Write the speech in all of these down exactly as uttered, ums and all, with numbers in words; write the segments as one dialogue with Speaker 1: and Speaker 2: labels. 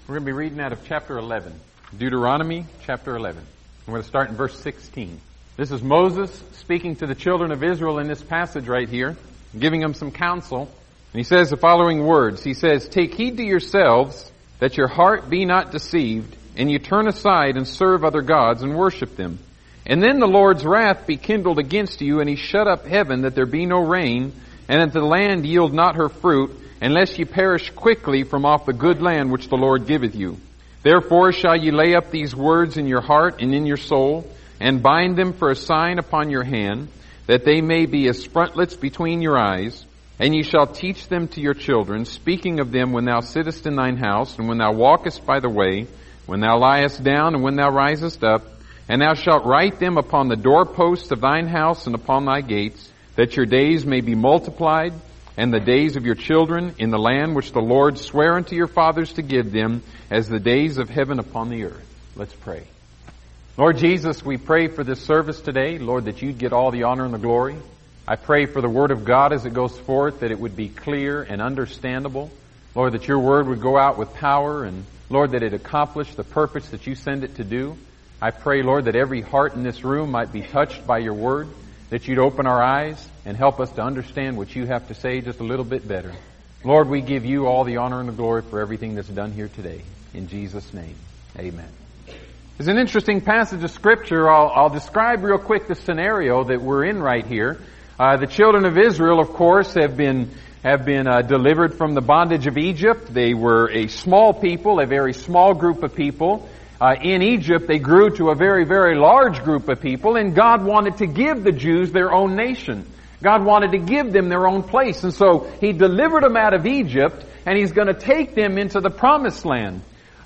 Speaker 1: We're going to be reading out of chapter eleven. Deuteronomy chapter eleven. I'm going to start in verse sixteen. This is Moses speaking to the children of Israel in this passage right here, giving them some counsel. And he says the following words. He says, "Take heed to yourselves that your heart be not deceived, and you turn aside and serve other gods and worship them. And then the Lord's wrath be kindled against you, and he shut up heaven that there be no rain, and that the land yield not her fruit, unless ye perish quickly from off the good land which the Lord giveth you. Therefore shall ye lay up these words in your heart and in your soul, and bind them for a sign upon your hand, that they may be as frontlets between your eyes. And ye shall teach them to your children, speaking of them when thou sittest in thine house, and when thou walkest by the way, when thou liest down, and when thou risest up. And thou shalt write them upon the doorposts of thine house and upon thy gates, that your days may be multiplied, and the days of your children in the land which the Lord sware unto your fathers to give them, as the days of heaven upon the earth." Let's pray. Lord Jesus, we pray for this service today, Lord, that you'd get all the honor and the glory. I pray for the Word of God as it goes forth, that it would be clear and understandable. Lord, that your Word would go out with power, and Lord, that it accomplish the purpose that you send it to do. I pray, Lord, that every heart in this room might be touched by your Word, that you'd open our eyes and help us to understand what you have to say just a little bit better. Lord, we give you all the honor and the glory for everything that's done here today. In Jesus' name, amen. It's an interesting passage of Scripture. I'll, I'll describe real quick the scenario that we're in right here. Uh, the children of Israel, of course, have been have been uh, delivered from the bondage of Egypt. They were a small people, a very small group of people. Uh, in Egypt, they grew to a very, very large group of people, and God wanted to give the Jews their own nation. God wanted to give them their own place, and so He delivered them out of Egypt, and He's going to take them into the Promised Land.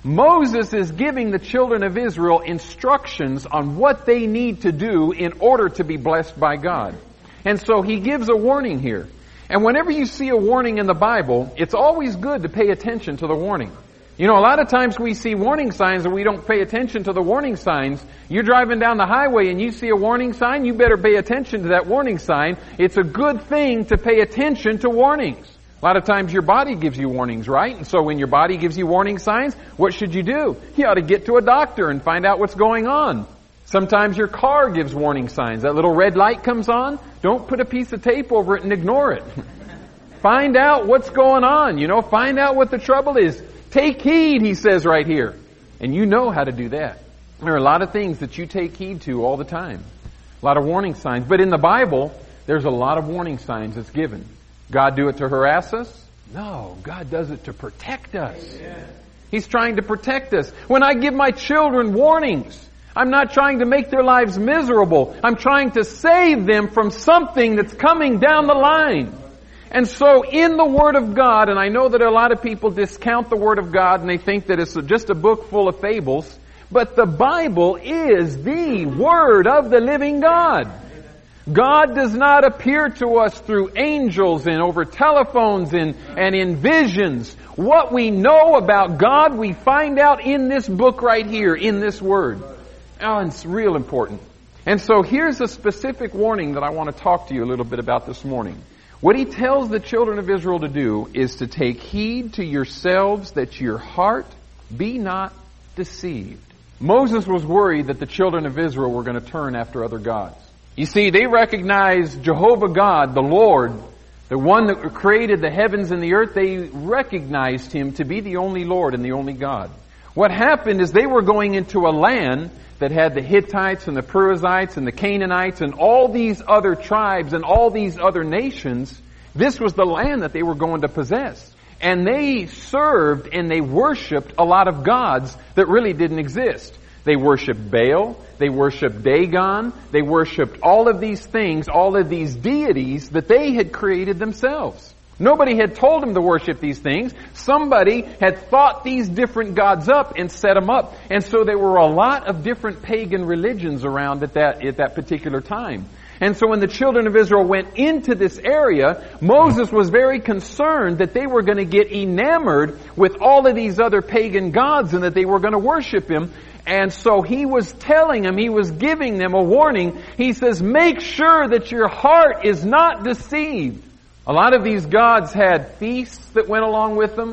Speaker 1: Moses is giving the children of Israel instructions on what they need to do in order to be blessed by God. And so he gives a warning here. And whenever you see a warning in the Bible, it's always good to pay attention to the warning. You know, a lot of times we see warning signs and we don't pay attention to the warning signs. You're driving down the highway and you see a warning sign, you better pay attention to that warning sign. It's a good thing to pay attention to warnings. A lot of times your body gives you warnings, right? And so when your body gives you warning signs, what should you do? You ought to get to a doctor and find out what's going on. Sometimes your car gives warning signs. That little red light comes on. Don't put a piece of tape over it and ignore it. Find out what's going on. You know, find out what the trouble is. Take heed, he says right here. And you know how to do that. There are a lot of things that you take heed to all the time. A lot of warning signs. But in the Bible, there's a lot of warning signs that's given. God do it to harass us? No, God does it to protect us. Amen. He's trying to protect us. When I give my children warnings, I'm not trying to make their lives miserable. I'm trying to save them from something that's coming down the line. And so in the Word of God, and I know that a lot of people discount the Word of God and they think that it's just a book full of fables, but the Bible is the Word of the living God. God does not appear to us through angels and over telephones and, and in visions. What we know about God, we find out in this book right here, in this Word. Oh, it's real important. And so here's a specific warning that I want to talk to you a little bit about this morning. What he tells the children of Israel to do is to take heed to yourselves that your heart be not deceived. Moses was worried that the children of Israel were going to turn after other gods. You see, they recognized Jehovah God, the Lord, the one that created the heavens and the earth. They recognized Him to be the only Lord and the only God. What happened is they were going into a land that had the Hittites and the Perizzites and the Canaanites and all these other tribes and all these other nations. This was the land that they were going to possess. And they served and they worshipped a lot of gods that really didn't exist. They worshipped Baal, they worshipped Dagon, they worshipped all of these things, all of these deities that they had created themselves. Nobody had told them to worship these things. Somebody had thought these different gods up and set them up. And so there were a lot of different pagan religions around at that, at that particular time. And so when the children of Israel went into this area, Moses was very concerned that they were going to get enamored with all of these other pagan gods and that they were going to worship Him. And so he was telling them, he was giving them a warning. He says, make sure that your heart is not deceived. A lot of these gods had feasts that went along with them.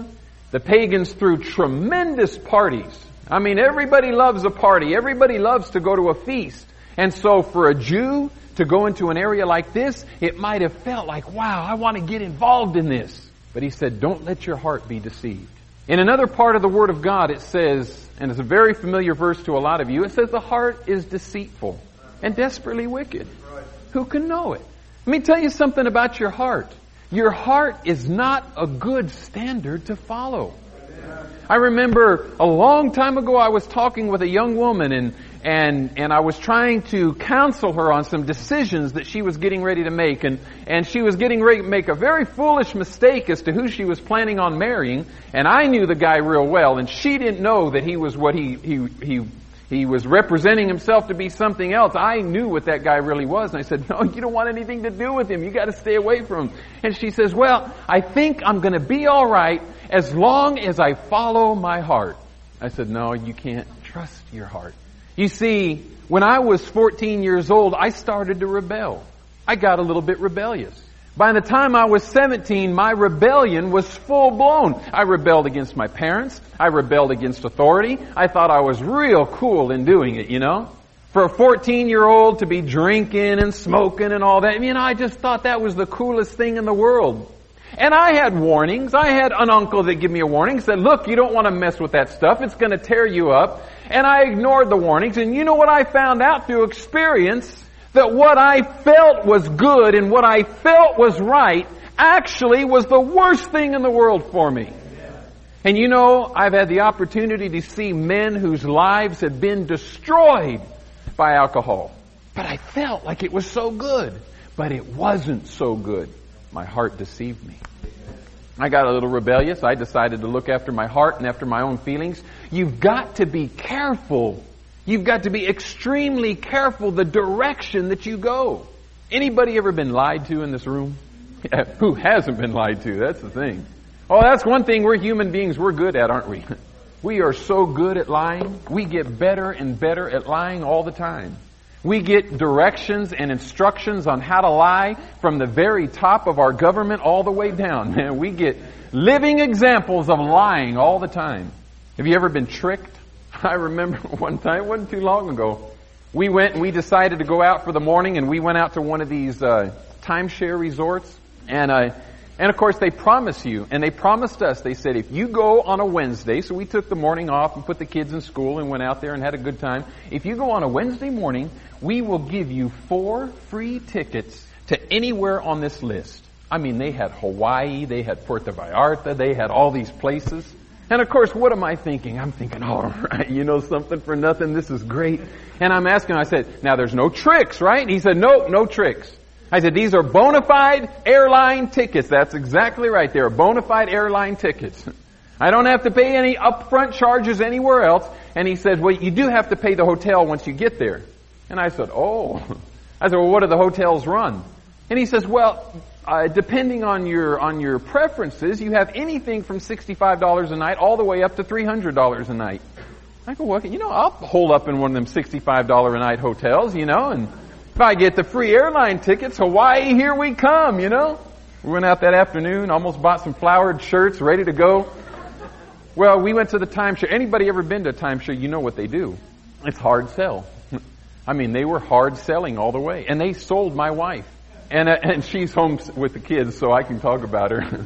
Speaker 1: The pagans threw tremendous parties. I mean, everybody loves a party. Everybody loves to go to a feast. And so for a Jew to go into an area like this, it might have felt like, wow, I want to get involved in this. But he said, don't let your heart be deceived. In another part of the Word of God, it says, and it's a very familiar verse to a lot of you, it says the heart is deceitful and desperately wicked. Who can know it? Let me tell you something about your heart. Your heart is not a good standard to follow. I remember a long time ago I was talking with a young woman and and and I was trying to counsel her on some decisions that she was getting ready to make, and and she was getting ready to make a very foolish mistake as to who she was planning on marrying, and I knew the guy real well, and she didn't know that he was what he he he he was representing himself to be something else. I knew what that guy really was, and I said, no, you don't want anything to do with him. You got to stay away from him. And she says, well, I think I'm going to be all right as long as I follow my heart. I said, no, you can't trust your heart. You see, when I was fourteen years old, I started to rebel. I got a little bit rebellious. By the time I was seventeen, my rebellion was full blown. I rebelled against my parents. I rebelled against authority. I thought I was real cool in doing it, you know. For a fourteen-year-old to be drinking and smoking and all that, you know, I just thought that was the coolest thing in the world. And I had warnings. I had an uncle that gave me a warning. Said, look, you don't want to mess with that stuff. It's going to tear you up. And I ignored the warnings. And you know what I found out through experience? That what I felt was good and what I felt was right actually was the worst thing in the world for me. And you know, I've had the opportunity to see men whose lives had been destroyed by alcohol. But I felt like it was so good. But it wasn't so good. My heart deceived me. I got a little rebellious. I decided to look after my heart and after my own feelings. You've got to be careful. You've got to be extremely careful the direction that you go. Anybody ever been lied to in this room? Who hasn't been lied to? That's the thing. Oh, that's one thing we're human beings we're good at, aren't we? We are so good at lying. We get better and better at lying all the time. We get directions and instructions on how to lie from the very top of our government all the way down. Man, we get living examples of lying all the time. Have you ever been tricked? I remember one time, it wasn't too long ago, we went and we decided to go out for the morning, and we went out to one of these uh, timeshare resorts. And uh, and of course they promise you, and they promised us, they said, if you go on a Wednesday, so we took the morning off and put the kids in school and went out there and had a good time. If you go on a Wednesday morning, we will give you four free tickets to anywhere on this list. I mean, they had Hawaii, they had Puerto Vallarta, they had all these places. And of course, what am I thinking? I'm thinking, all right, you know something for nothing, this is great. And I'm asking, I said, now there's no tricks, right? And he said, no, no tricks. I said, these are bona fide airline tickets. That's exactly right. They're bona fide airline tickets. I don't have to pay any upfront charges anywhere else. And he said, well, you do have to pay the hotel once you get there. And I said, oh. I said, well, what do the hotels run? And he says, well, uh, depending on your on your preferences, you have anything from sixty-five dollars a night all the way up to three hundred dollars a night. I go, well, you know, I'll hole up in one of them sixty-five dollars a night hotels, you know, and if I get the free airline tickets, Hawaii, here we come, you know. We went out that afternoon, almost bought some flowered shirts, ready to go. Well, we went to the timeshare. Anybody ever been to a timeshare, you know what they do. It's hard sell. I mean, they were hard selling all the way. And they sold my wife. And uh, and she's home with the kids, so I can talk about her.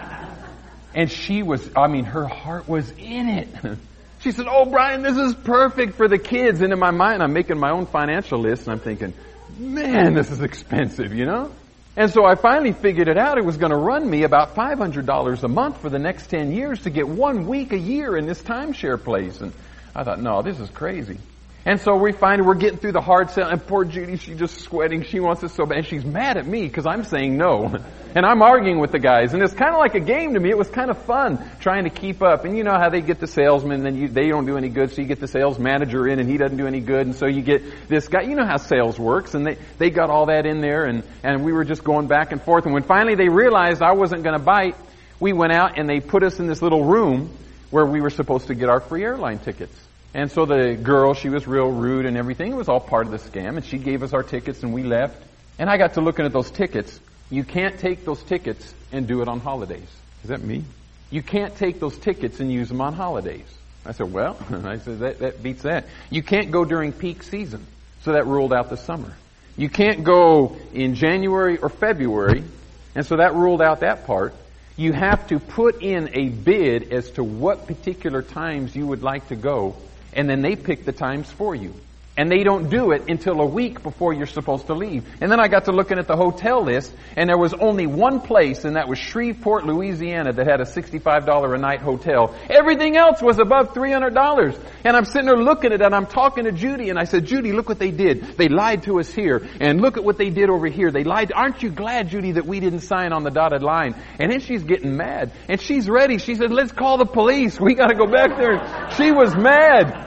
Speaker 1: And she was, I mean, her heart was in it. She said, oh, Brian, this is perfect for the kids. And in my mind, I'm making my own financial list, and I'm thinking, man, this is expensive, you know? And so I finally figured it out. It was going to run me about five hundred dollars a month for the next ten years to get one week a year in this timeshare place. And I thought, no, this is crazy. And so we find we're getting through the hard sell, and poor Judy, she's just sweating. She wants it so bad. And she's mad at me because I'm saying no. And I'm arguing with the guys. And it's kind of like a game to me. It was kind of fun trying to keep up. And you know how they get the salesman, then you, they don't do any good, so you get the sales manager in, and he doesn't do any good. And so you get this guy. You know how sales works. And they, they got all that in there, and, and we were just going back and forth. And when finally they realized I wasn't going to bite, we went out and they put us in this little room where we were supposed to get our free airline tickets. And so the girl, she was real rude and everything. It was all part of the scam. And she gave us our tickets and we left. And I got to looking at those tickets. You can't take those tickets and do it on holidays. Is that me? You can't take those tickets and use them on holidays. I said, well, I said, that, that beats that. You can't go during peak season. So that ruled out the summer. You can't go in January or February, and so that ruled out that part. You have to put in a bid as to what particular times you would like to go, and then they pick the times for you. And they don't do it until a week before you're supposed to leave. And then I got to looking at the hotel list, and there was only one place, and that was Shreveport, Louisiana, that had a sixty-five dollars a night hotel. Everything else was above three hundred dollars. And I'm sitting there looking at it, and I'm talking to Judy, and I said, Judy, look what they did. They lied to us here, and look at what they did over here. They lied. Aren't you glad, Judy, that we didn't sign on the dotted line? And then she's getting mad, and she's ready. She said, let's call the police. We got to go back there. She was mad.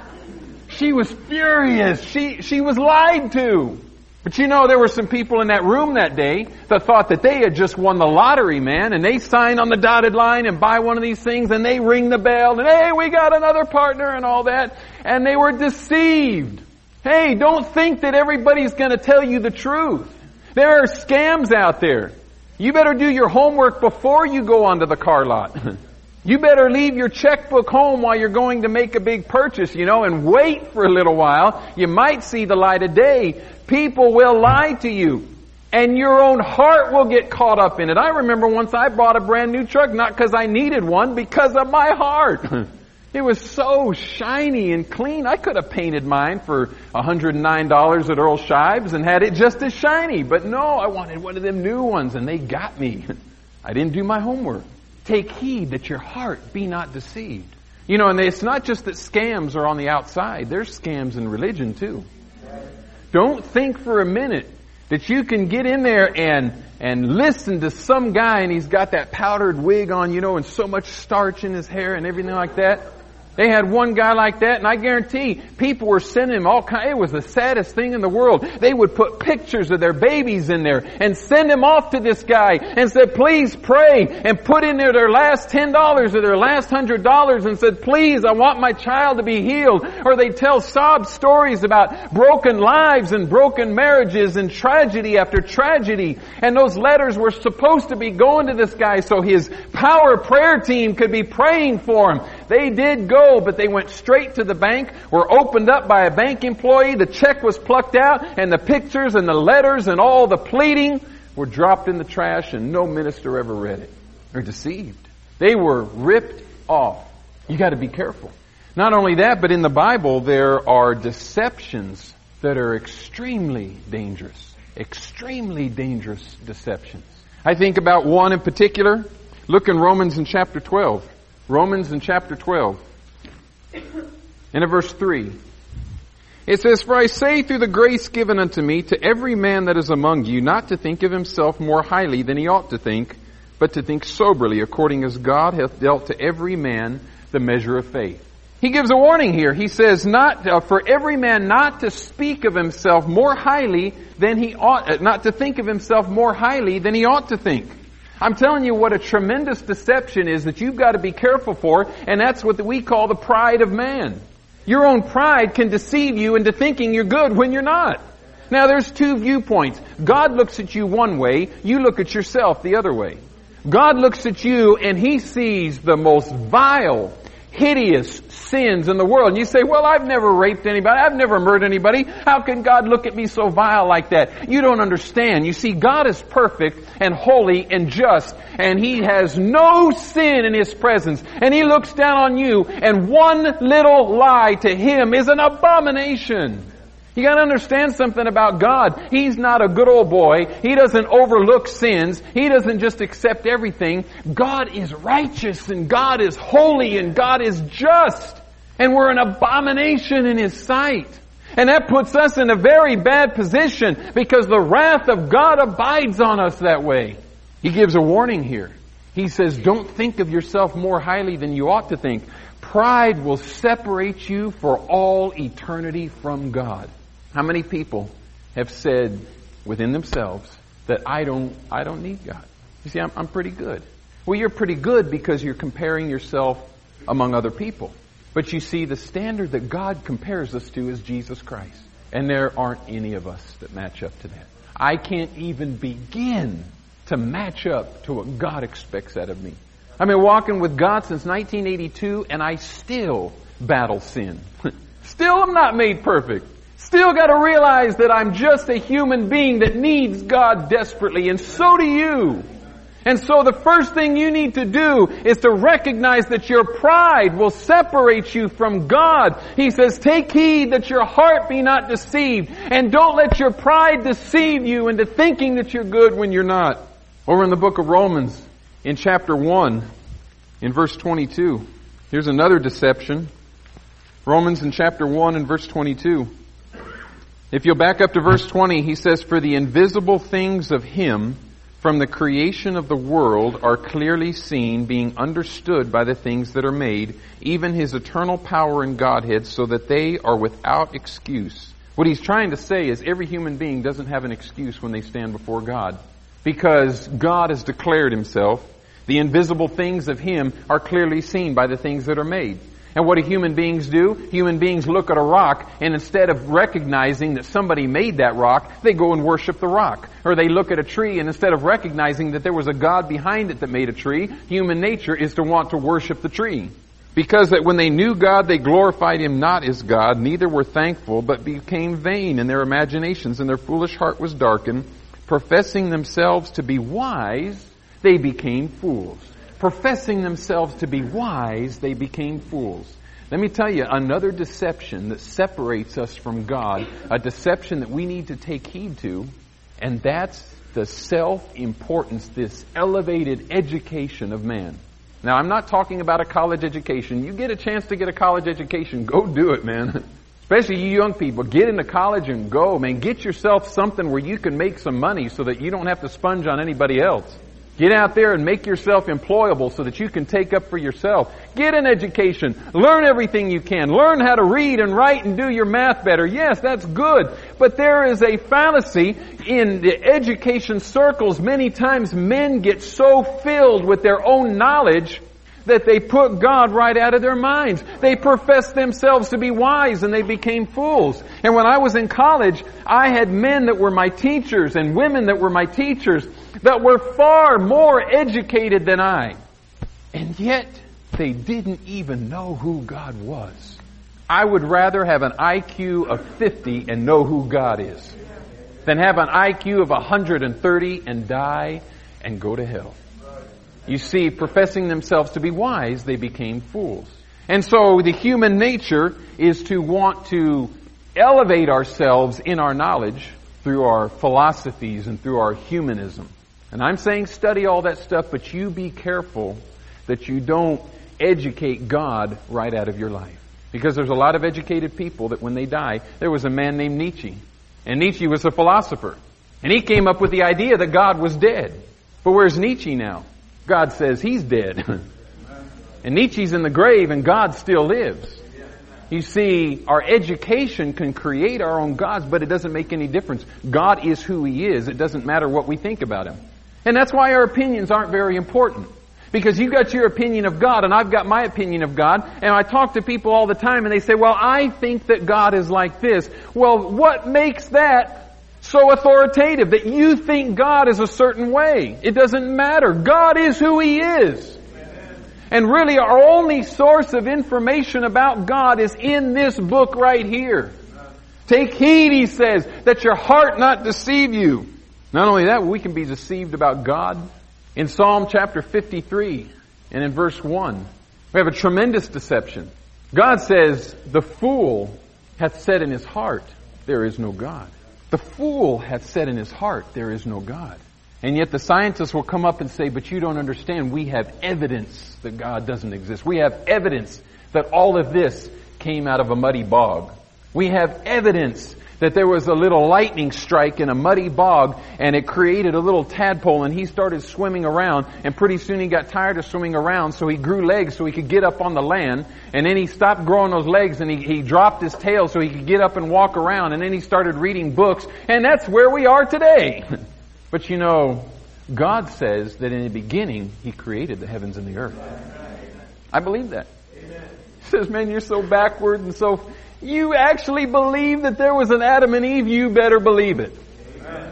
Speaker 1: She was furious. She, she was lied to. But you know, there were some people in that room that day that thought that they had just won the lottery, man, and they sign on the dotted line and buy one of these things, and they ring the bell, and hey, we got another partner and all that, and they were deceived. Hey, don't think that everybody's going to tell you the truth. There are scams out there. You better do your homework before you go onto the car lot. You better leave your checkbook home while you're going to make a big purchase, you know, and wait for a little while. You might see the light of day. People will lie to you, and your own heart will get caught up in it. I remember once I bought a brand new truck, not because I needed one, because of my heart. It was so shiny and clean. I could have painted mine for one hundred nine dollars at Earl Shives and had it just as shiny. But no, I wanted one of them new ones, and they got me. I didn't do my homework. Take heed that your heart be not deceived. You know, and it's not just that scams are on the outside. There's scams in religion too. Don't think for a minute that you can get in there and and listen to some guy and he's got that powdered wig on, you know, and so much starch in his hair and everything like that. They had one guy like that, and I guarantee people were sending him all kinds. It was the saddest thing in the world. They would put pictures of their babies in there and send them off to this guy and said, please pray, and put in there their last ten dollars or their last one hundred dollars and said, please, I want my child to be healed. Or they tell sob stories about broken lives and broken marriages and tragedy after tragedy. And those letters were supposed to be going to this guy so his power prayer team could be praying for him. They did go, but they went straight to the bank, were opened up by a bank employee, the check was plucked out, and the pictures and the letters and all the pleading were dropped in the trash, and no minister ever read it. They're deceived. They were ripped off. You got to be careful. Not only that, but in the Bible there are deceptions that are extremely dangerous. Extremely dangerous deceptions. I think about one in particular. Look in Romans in chapter twelve. Romans in chapter twelve. And in verse three. It says, for I say through the grace given unto me to every man that is among you, not to think of himself more highly than he ought to think, but to think soberly, according as God hath dealt to every man the measure of faith. He gives a warning here. He says, not uh, for every man not to speak of himself more highly than he ought, uh, not to think of himself more highly than he ought to think. I'm telling you what a tremendous deception is that you've got to be careful for, and that's what we call the pride of man. Your own pride can deceive you into thinking you're good when you're not. Now there's two viewpoints. God looks at you one way, you look at yourself the other way. God looks at you and He sees the most vile, hideous sins in the world. And you say, well, I've never raped anybody. I've never murdered anybody. How can God look at me so vile like that? You don't understand. You see, God is perfect and holy and just, and He has no sin in His presence. And He looks down on you, and one little lie to Him is an abomination. You got to understand something about God. He's not a good old boy. He doesn't overlook sins. He doesn't just accept everything. God is righteous, and God is holy, and God is just. And we're an abomination in His sight. And that puts us in a very bad position because the wrath of God abides on us that way. He gives a warning here. He says, don't think of yourself more highly than you ought to think. Pride will separate you for all eternity from God. How many people have said within themselves that I don't, I don't need God? You see, I'm, I'm pretty good. Well, you're pretty good because you're comparing yourself among other people. But you see, the standard that God compares us to is Jesus Christ. And there aren't any of us that match up to that. I can't even begin to match up to what God expects out of me. I've been walking with God since nineteen eighty-two, and I still battle sin. Still am not made perfect. Still got to realize that I'm just a human being that needs God desperately, and so do you. And so the first thing you need to do is to recognize that your pride will separate you from God. He says, take heed that your heart be not deceived, and don't let your pride deceive you into thinking that you're good when you're not. Over in the book of Romans, in chapter one, in verse twenty-two, here's another deception. Romans in chapter one and verse twenty-two. If you'll back up to verse twenty, he says, for the invisible things of Him from the creation of the world are clearly seen, being understood by the things that are made, even His eternal power and Godhead, so that they are without excuse. What he's trying to say is every human being doesn't have an excuse when they stand before God, because God has declared Himself. The invisible things of Him are clearly seen by the things that are made. And what do human beings do? Human beings look at a rock, and instead of recognizing that somebody made that rock, they go and worship the rock. Or they look at a tree, and instead of recognizing that there was a God behind it that made a tree, human nature is to want to worship the tree. Because that when they knew God, they glorified Him not as God, neither were thankful, but became vain in their imaginations, and their foolish heart was darkened. Professing themselves to be wise, they became fools. Professing themselves to be wise, they became fools. Let me tell you another deception that separates us from God, a deception that we need to take heed to, and that's the self-importance, this elevated education of man. Now, I'm not talking about a college education. You get a chance to get a college education, go do it, man. Especially you young people, get into college and go, man. Get yourself something where you can make some money so that you don't have to sponge on anybody else. Get out there and make yourself employable so that you can take up for yourself. Get an education. Learn everything you can. Learn how to read and write and do your math better. Yes, that's good. But there is a fallacy in the education circles. Many times men get so filled with their own knowledge that they put God right out of their minds. They profess themselves to be wise, and they became fools. And when I was in college, I had men that were my teachers and women that were my teachers that were far more educated than I. And yet, they didn't even know who God was. I would rather have an I Q of fifty and know who God is than have an I Q of one hundred thirty and die and go to hell. You see, professing themselves to be wise, they became fools. And so the human nature is to want to elevate ourselves in our knowledge through our philosophies and through our humanism. And I'm saying study all that stuff, but you be careful that you don't educate God right out of your life. Because there's a lot of educated people that when they die, there was a man named Nietzsche. And Nietzsche was a philosopher. And he came up with the idea that God was dead. But where's Nietzsche now? God says he's dead. And Nietzsche's in the grave and God still lives. You see, our education can create our own gods, but it doesn't make any difference. God is who He is. It doesn't matter what we think about Him. And that's why our opinions aren't very important. Because you got your opinion of God and I've got my opinion of God. And I talk to people all the time and they say, well, I think that God is like this. Well, what makes that so authoritative that you think God is a certain way? It doesn't matter. God is who He is. Amen. And really our only source of information about God is in this book right here. Amen. Take heed, he says, that your heart not deceive you. Not only that, we can be deceived about God. In Psalm chapter fifty-three and in verse one, we have a tremendous deception. God says, the fool hath said in his heart, there is no God. The fool hath said in his heart, there is no God. And yet the scientists will come up and say, but you don't understand. We have evidence that God doesn't exist. We have evidence that all of this came out of a muddy bog. We have evidence that there was a little lightning strike in a muddy bog and it created a little tadpole and he started swimming around, and pretty soon he got tired of swimming around, so he grew legs so he could get up on the land, and then he stopped growing those legs and he, he dropped his tail so he could get up and walk around, and then he started reading books, and that's where we are today. But you know, God says that in the beginning He created the heavens and the earth. I believe that. He says, man, you're so backward and so... You actually believe that there was an Adam and Eve, you better believe it. Amen.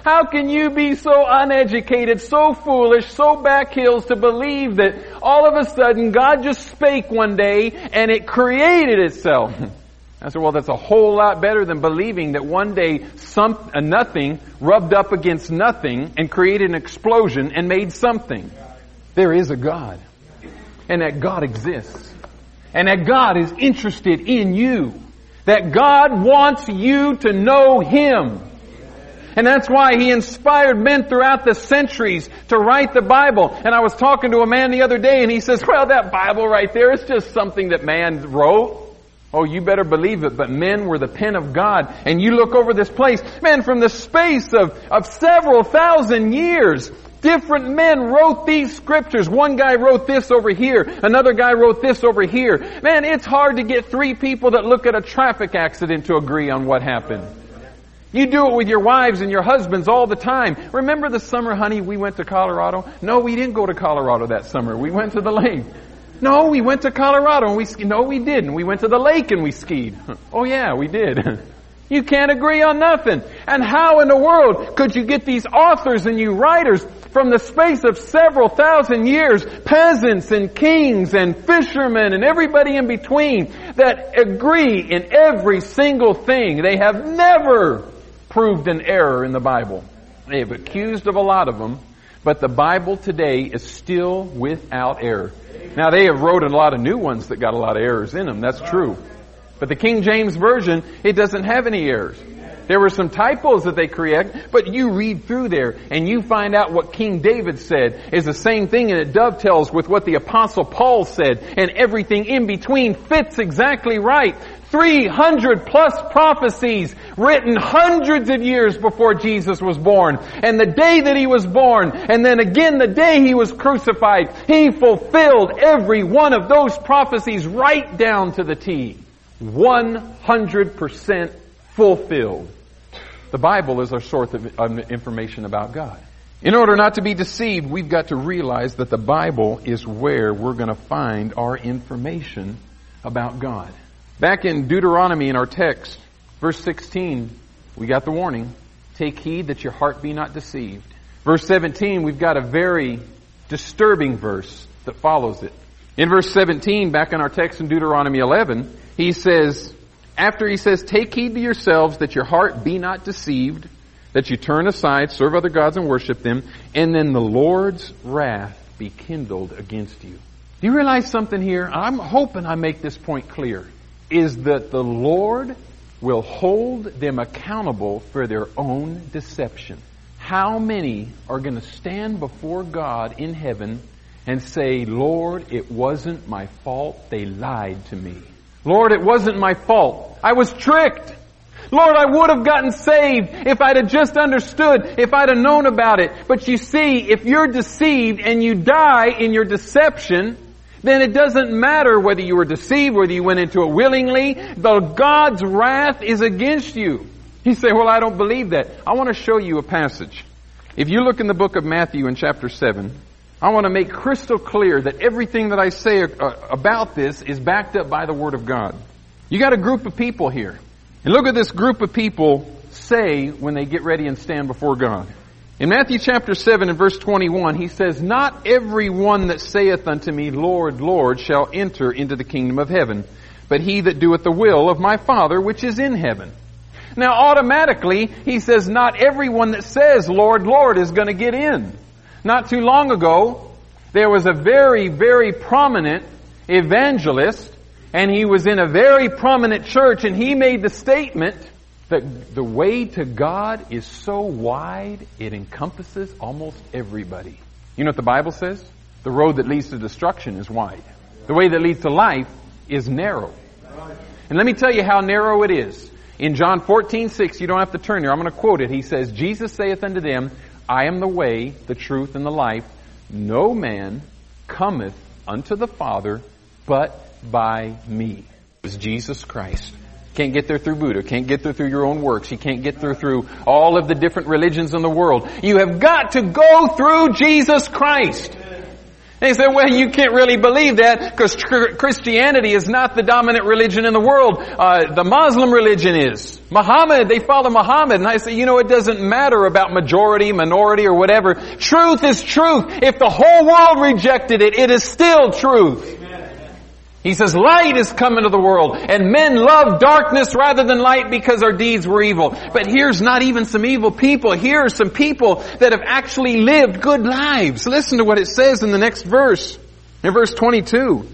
Speaker 1: How can you be so uneducated, so foolish, so back hills to believe that all of a sudden God just spake one day and it created itself? I said, well, that's a whole lot better than believing that one day some, a nothing rubbed up against nothing and created an explosion and made something. There is a God. And that God exists. And that God is interested in you. That God wants you to know Him. And that's why He inspired men throughout the centuries to write the Bible. And I was talking to a man the other day and he says, well, that Bible right there is just something that man wrote. Oh, you better believe it, but men were the pen of God. And you look over this place, man, from the space of, of several thousand years, different men wrote these scriptures. One guy wrote this over here. Another guy wrote this over here. Man, it's hard to get three people that look at a traffic accident to agree on what happened. You do it with your wives and your husbands all the time. Remember the summer, honey, we went to Colorado? No, we didn't go to Colorado that summer. We went to the lake. No, we went to Colorado and we skied. No, we didn't. We went to the lake and we skied. Oh yeah, we did. You can't agree on nothing. And how in the world could you get these authors and you writers from the space of several thousand years, peasants and kings and fishermen and everybody in between, that agree in every single thing? They have never proved an error in the Bible. They have accused of a lot of them, but the Bible today is still without error. Now, they have wrote a lot of new ones that got a lot of errors in them. That's true. But the King James Version, it doesn't have any errors. There were some typos that they correct, but you read through there and you find out what King David said is the same thing, and it dovetails with what the Apostle Paul said, and everything in between fits exactly right. three hundred plus prophecies written hundreds of years before Jesus was born. And the day that He was born, and then again the day He was crucified, He fulfilled every one of those prophecies right down to the T. one hundred percent fulfilled. The Bible is our source of information about God. In order not to be deceived, we've got to realize that the Bible is where we're going to find our information about God. Back in Deuteronomy in our text, verse sixteen, we got the warning. Take heed that your heart be not deceived. Verse seventeen, we've got a very disturbing verse that follows it. In verse seventeen, back in our text in Deuteronomy eleven, he says, after he says, take heed to yourselves that your heart be not deceived, that you turn aside, serve other gods and worship them, and then the Lord's wrath be kindled against you. Do you realize something here? I'm hoping I make this point clear. Is that the Lord will hold them accountable for their own deception. How many are going to stand before God in heaven and say, Lord, it wasn't my fault, they lied to me. Lord, it wasn't my fault. I was tricked. Lord, I would have gotten saved if I'd have just understood, if I'd have known about it. But you see, if you're deceived and you die in your deception, then it doesn't matter whether you were deceived, whether you went into it willingly. The God's wrath is against you. You say, well, I don't believe that. I want to show you a passage. If you look in the book of Matthew in chapter seven, I want to make crystal clear that everything that I say about this is backed up by the Word of God. You got a group of people here. And look at this group of people say when they get ready and stand before God. In Matthew chapter seven and verse twenty-one, he says, not every one that saith unto me, Lord, Lord, shall enter into the kingdom of heaven, but he that doeth the will of my Father which is in heaven. Now automatically, he says, not everyone that says, Lord, Lord, is going to get in. Not too long ago, there was a very, very prominent evangelist, and he was in a very prominent church, and he made the statement that the way to God is so wide, it encompasses almost everybody. You know what the Bible says? The road that leads to destruction is wide. The way that leads to life is narrow. And let me tell you how narrow it is. In John fourteen six, you don't have to turn there, I'm going to quote it. He says, Jesus saith unto them, I am the way, the truth, and the life. No man cometh unto the Father but by me. It was Jesus Christ. Can't get there through Buddha. Can't get there through your own works. You can't get there through all of the different religions in the world. You have got to go through Jesus Christ. And he said, well, you can't really believe that because Christianity is not the dominant religion in the world. Uh, the Muslim religion is. Muhammad, they follow Muhammad. And I say, you know, it doesn't matter about majority, minority, or whatever. Truth is truth. If the whole world rejected it, it is still truth. He says, light is come into the world, and men love darkness rather than light because our deeds were evil. But here's not even some evil people. Here are some people that have actually lived good lives. Listen to what it says in the next verse. In verse twenty-two.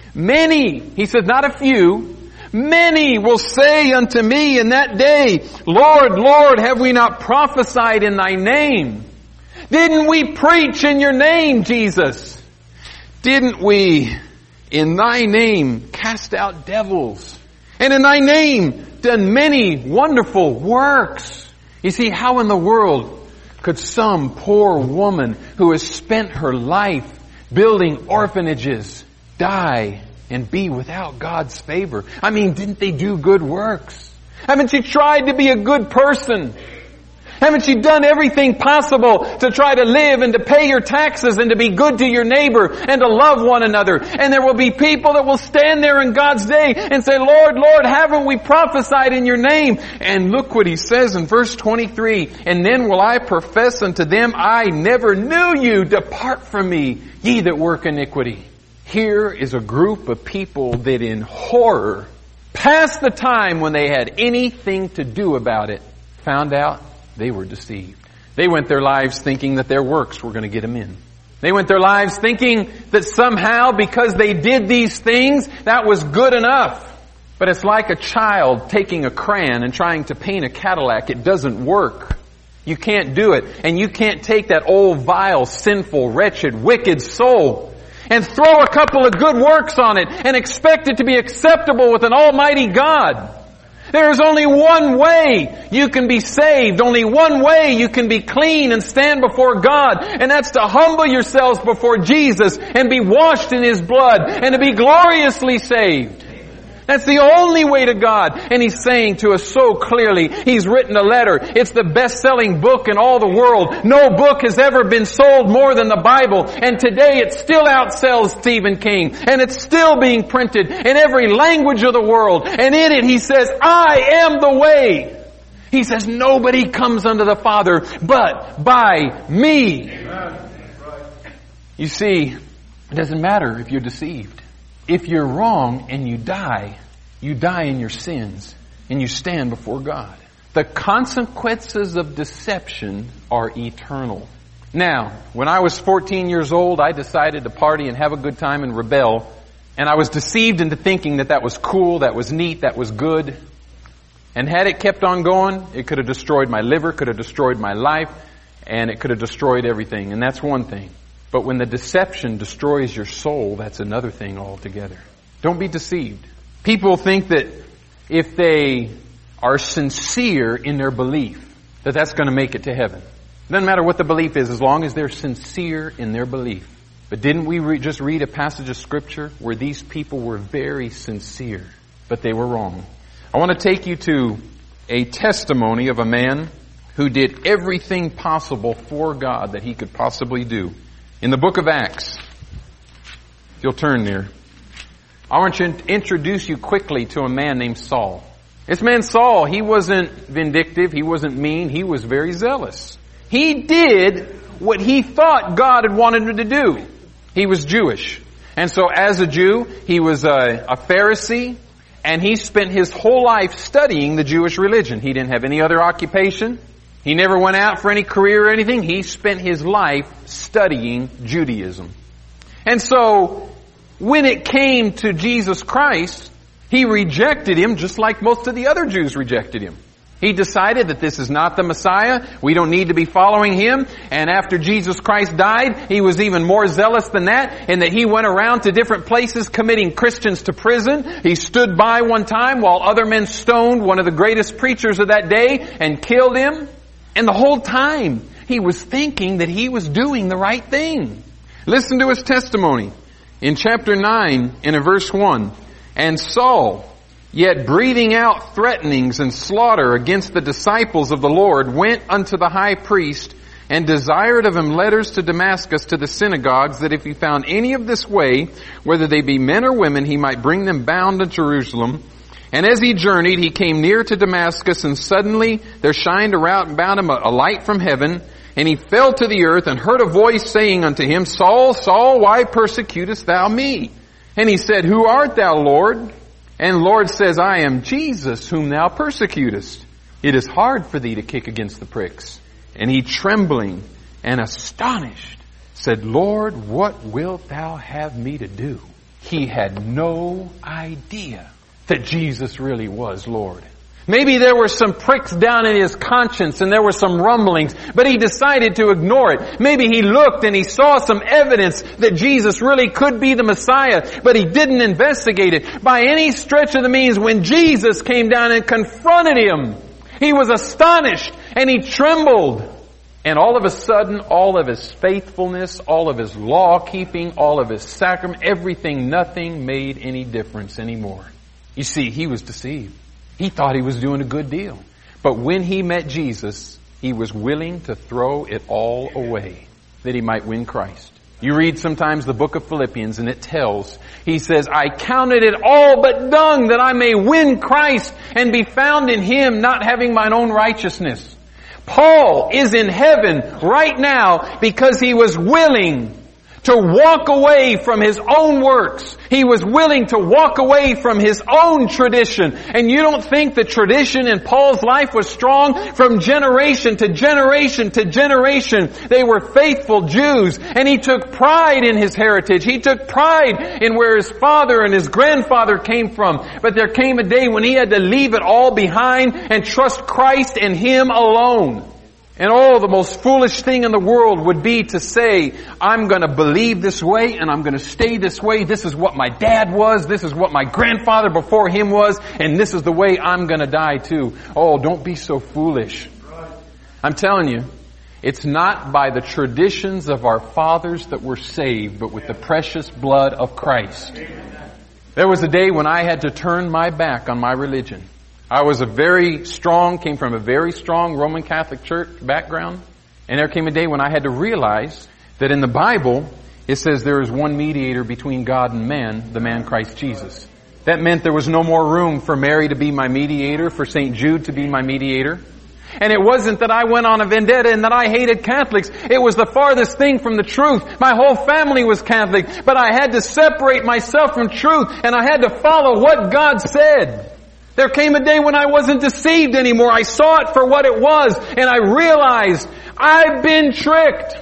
Speaker 1: Many, he says, not a few, many will say unto me in that day, Lord, Lord, have we not prophesied in thy name? Didn't we preach in your name, Jesus? Didn't we in thy name cast out devils? And in thy name done many wonderful works? You see, how in the world could some poor woman who has spent her life building orphanages die and be without God's favor? I mean, didn't they do good works? Haven't you tried to be a good person? Haven't you done everything possible to try to live and to pay your taxes and to be good to your neighbor and to love one another? And there will be people that will stand there in God's day and say, Lord, Lord, haven't we prophesied in your name? And look what he says in verse twenty-three. And then will I profess unto them, I never knew you. Depart from me, ye that work iniquity. Here is a group of people that in horror, past the time when they had anything to do about it, found out they were deceived. They went their lives thinking that their works were going to get them in. They went their lives thinking that somehow because they did these things, that was good enough. But it's like a child taking a crayon and trying to paint a Cadillac. It doesn't work. You can't do it. And you can't take that old, vile, sinful, wretched, wicked soul and throw a couple of good works on it and expect it to be acceptable with an almighty God. There is only one way you can be saved. Only one way you can be clean and stand before God. And that's to humble yourselves before Jesus and be washed in His blood and to be gloriously saved. That's the only way to God. And He's saying to us so clearly, He's written a letter. It's the best-selling book in all the world. No book has ever been sold more than the Bible. And today it still outsells Stephen King. And it's still being printed in every language of the world. And in it He says, I am the way. He says, nobody comes unto the Father but by me. Amen. You see, it doesn't matter if you're deceived. If you're wrong and you die, you die in your sins and you stand before God. The consequences of deception are eternal. Now, when I was fourteen years old, I decided to party and have a good time and rebel. And I was deceived into thinking that that was cool, that was neat, that was good. And had it kept on going, it could have destroyed my liver, could have destroyed my life, and it could have destroyed everything. And that's one thing. But when the deception destroys your soul, that's another thing altogether. Don't be deceived. People think that if they are sincere in their belief, that that's going to make it to heaven. It doesn't matter what the belief is, as long as they're sincere in their belief. But didn't we re- just read a passage of Scripture where these people were very sincere, but they were wrong? I want to take you to a testimony of a man who did everything possible for God that he could possibly do. In the book of Acts, if you'll turn there, I want to introduce you quickly to a man named Saul. This man Saul, he wasn't vindictive, he wasn't mean, he was very zealous. He did what he thought God had wanted him to do. He was Jewish. And so as a Jew, he was a, a Pharisee, and he spent his whole life studying the Jewish religion. He didn't have any other occupation. He never went out for any career or anything. He spent his life studying Judaism. And so, when it came to Jesus Christ, he rejected Him just like most of the other Jews rejected Him. He decided that this is not the Messiah. We don't need to be following Him. And after Jesus Christ died, he was even more zealous than that, in that he went around to different places committing Christians to prison. He stood by one time while other men stoned one of the greatest preachers of that day and killed him. And the whole time, he was thinking that he was doing the right thing. Listen to his testimony. In chapter nine, in a verse one, and Saul, yet breathing out threatenings and slaughter against the disciples of the Lord, went unto the high priest and desired of him letters to Damascus to the synagogues, that if he found any of this way, whether they be men or women, he might bring them bound to Jerusalem. And as he journeyed, he came near to Damascus, and suddenly there shined around about him a, a light from heaven, and he fell to the earth and heard a voice saying unto him, Saul, Saul, why persecutest thou me? And he said, Who art thou, Lord? And the Lord says, I am Jesus, whom thou persecutest. It is hard for thee to kick against the pricks. And he, trembling and astonished, said, Lord, what wilt thou have me to do? He had no idea that Jesus really was Lord. Maybe there were some pricks down in his conscience and there were some rumblings, but he decided to ignore it. Maybe he looked and he saw some evidence that Jesus really could be the Messiah, but he didn't investigate it. By any stretch of the means, when Jesus came down and confronted him, he was astonished and he trembled. And all of a sudden, all of his faithfulness, all of his law-keeping, all of his sacrament, everything, nothing made any difference anymore. You see, he was deceived. He thought he was doing a good deal. But when he met Jesus, he was willing to throw it all away that he might win Christ. You read sometimes the book of Philippians and it tells, he says, I counted it all but dung that I may win Christ and be found in him, not having mine own righteousness. Paul is in heaven right now because he was willing to walk away from his own works. He was willing to walk away from his own tradition. And you don't think the tradition in Paul's life was strong? From generation to generation to generation, they were faithful Jews. And he took pride in his heritage. He took pride in where his father and his grandfather came from. But there came a day when he had to leave it all behind and trust Christ and him alone. And oh, the most foolish thing in the world would be to say, I'm going to believe this way and I'm going to stay this way. This is what my dad was. This is what my grandfather before him was. And this is the way I'm going to die too. Oh, don't be so foolish. I'm telling you, it's not by the traditions of our fathers that we're saved, but with the precious blood of Christ. There was a day when I had to turn my back on my religion. I was a very strong, came from a very strong Roman Catholic Church background. And there came a day when I had to realize that in the Bible, it says there is one mediator between God and man, the man Christ Jesus. That meant there was no more room for Mary to be my mediator, for Saint Jude to be my mediator. And it wasn't that I went on a vendetta and that I hated Catholics. It was the farthest thing from the truth. My whole family was Catholic, but I had to separate myself from truth and I had to follow what God said. There came a day when I wasn't deceived anymore. I saw it for what it was, and I realized I've been tricked.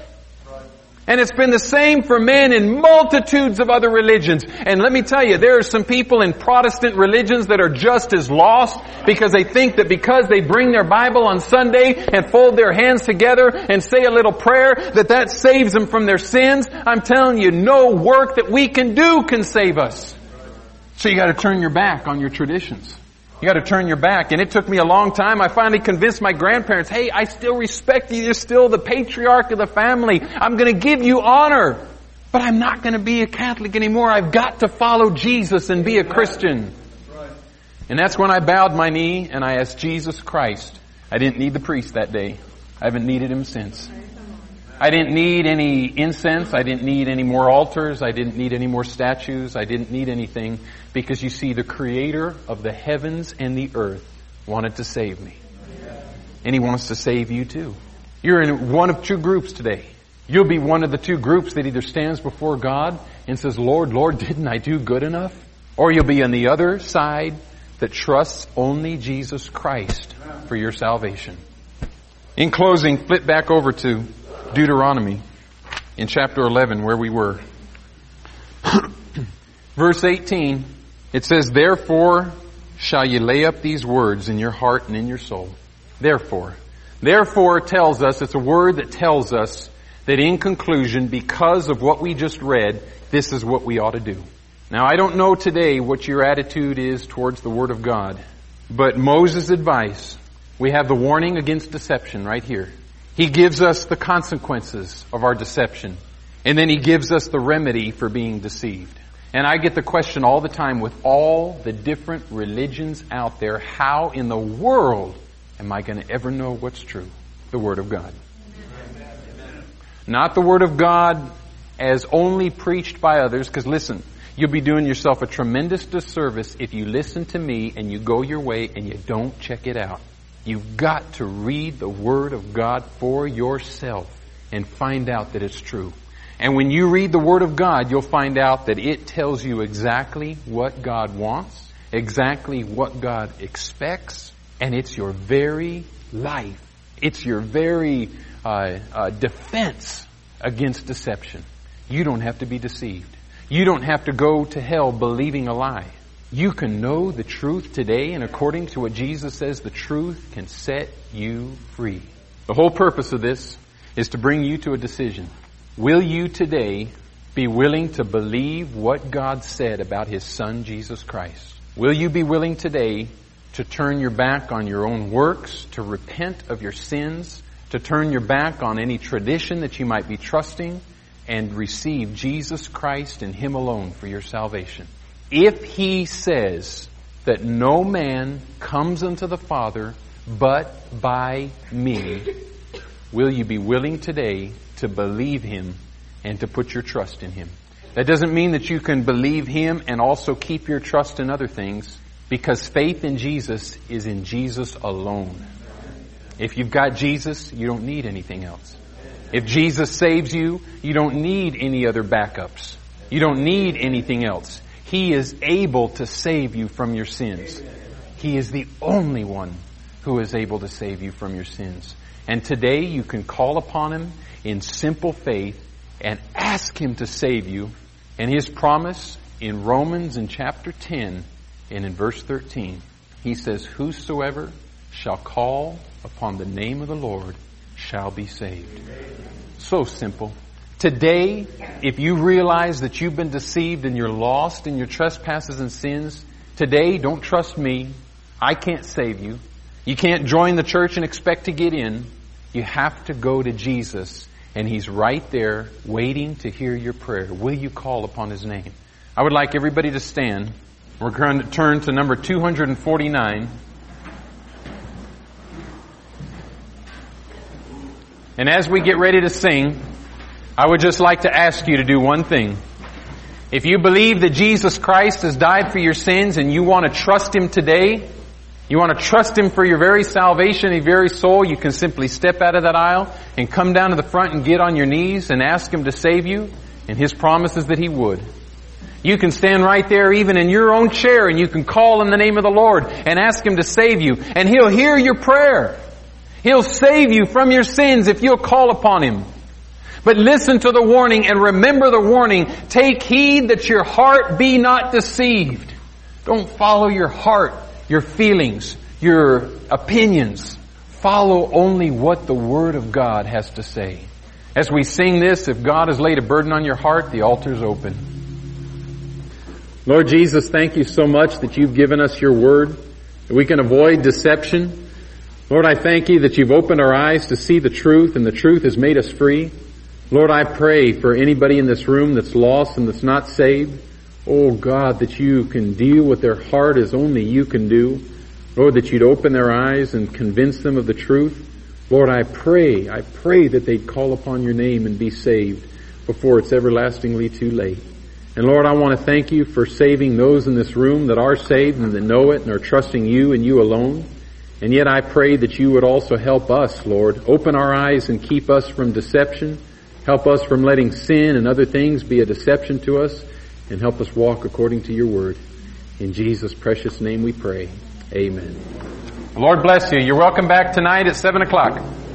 Speaker 1: And it's been the same for men in multitudes of other religions. And let me tell you, there are some people in Protestant religions that are just as lost because they think that because they bring their Bible on Sunday and fold their hands together and say a little prayer, that that saves them from their sins. I'm telling you, no work that we can do can save us. So you got to turn your back on your traditions. You got to turn your back. And it took me a long time. I finally convinced my grandparents, hey, I still respect you. You're still the patriarch of the family. I'm going to give you honor. But I'm not going to be a Catholic anymore. I've got to follow Jesus and be a Christian. And that's when I bowed my knee and I asked Jesus Christ. I didn't need the priest that day. I haven't needed him since. I didn't need any incense. I didn't need any more altars. I didn't need any more statues. I didn't need anything. Because you see, the Creator of the heavens and the earth wanted to save me. And He wants to save you too. You're in one of two groups today. You'll be one of the two groups that either stands before God and says, Lord, Lord, didn't I do good enough? Or you'll be on the other side that trusts only Jesus Christ for your salvation. In closing, flip back over to Deuteronomy in chapter eleven where we were. Verse eighteen, it says, Therefore shall ye lay up these words in your heart and in your soul. Therefore. Therefore tells us, it's a word that tells us that in conclusion, because of what we just read, this is what we ought to do. Now I don't know today what your attitude is towards the Word of God, but Moses' advice, we have the warning against deception right here. He gives us the consequences of our deception. And then He gives us the remedy for being deceived. And I get the question all the time with all the different religions out there, how in the world am I going to ever know what's true? The Word of God. Not the Word of God as only preached by others, because listen, you'll be doing yourself a tremendous disservice if you listen to me and you go your way and you don't check it out. You've got to read the Word of God for yourself and find out that it's true. And when you read the Word of God, you'll find out that it tells you exactly what God wants, exactly what God expects, and it's your very life. It's your very uh, uh, defense against deception. You don't have to be deceived. You don't have to go to hell believing a lie. You can know the truth today, and according to what Jesus says, the truth can set you free. The whole purpose of this is to bring you to a decision. Will you today be willing to believe what God said about His Son, Jesus Christ? Will you be willing today to turn your back on your own works, to repent of your sins, to turn your back on any tradition that you might be trusting, and receive Jesus Christ and Him alone for your salvation? If He says that no man comes unto the Father but by me, will you be willing today to believe Him and to put your trust in Him? That doesn't mean that you can believe Him and also keep your trust in other things, because faith in Jesus is in Jesus alone. If you've got Jesus, you don't need anything else. If Jesus saves you, you don't need any other backups. You don't need anything else. He is able to save you from your sins. He is the only one who is able to save you from your sins. And today you can call upon Him in simple faith and ask Him to save you. And His promise in Romans in chapter ten and in verse thirteen, He says, whosoever shall call upon the name of the Lord shall be saved. So simple. Today, if you realize that you've been deceived and you're lost in your trespasses and sins, today don't trust me. I can't save you. You can't join the church and expect to get in. You have to go to Jesus, and He's right there waiting to hear your prayer. Will you call upon His name? I would like everybody to stand. We're going to turn to number two forty-nine. And as we get ready to sing, I would just like to ask you to do one thing. If you believe that Jesus Christ has died for your sins and you want to trust Him today, you want to trust Him for your very salvation, your very soul, you can simply step out of that aisle and come down to the front and get on your knees and ask Him to save you. And His promise is that He would. You can stand right there even in your own chair and you can call in the name of the Lord and ask Him to save you. And He'll hear your prayer. He'll save you from your sins if you'll call upon Him. But listen to the warning and remember the warning. Take heed that your heart be not deceived. Don't follow your heart, your feelings, your opinions. Follow only what the Word of God has to say. As we sing this, if God has laid a burden on your heart, the altar's open. Lord Jesus, thank you so much that you've given us your Word, that we can avoid deception. Lord, I thank you that you've opened our eyes to see the truth, and the truth has made us free. Lord, I pray for anybody in this room that's lost and that's not saved. Oh God, that you can deal with their heart as only you can do. Lord, that you'd open their eyes and convince them of the truth. Lord, I pray, I pray that they'd call upon your name and be saved before it's everlastingly too late. And Lord, I want to thank you for saving those in this room that are saved and that know it and are trusting you and you alone. And yet I pray that you would also help us, Lord. Open our eyes and keep us from deception. Help us from letting sin and other things be a deception to us. And help us walk according to your word. In Jesus' precious name we pray. Amen. The Lord bless you. You're welcome back tonight at seven o'clock.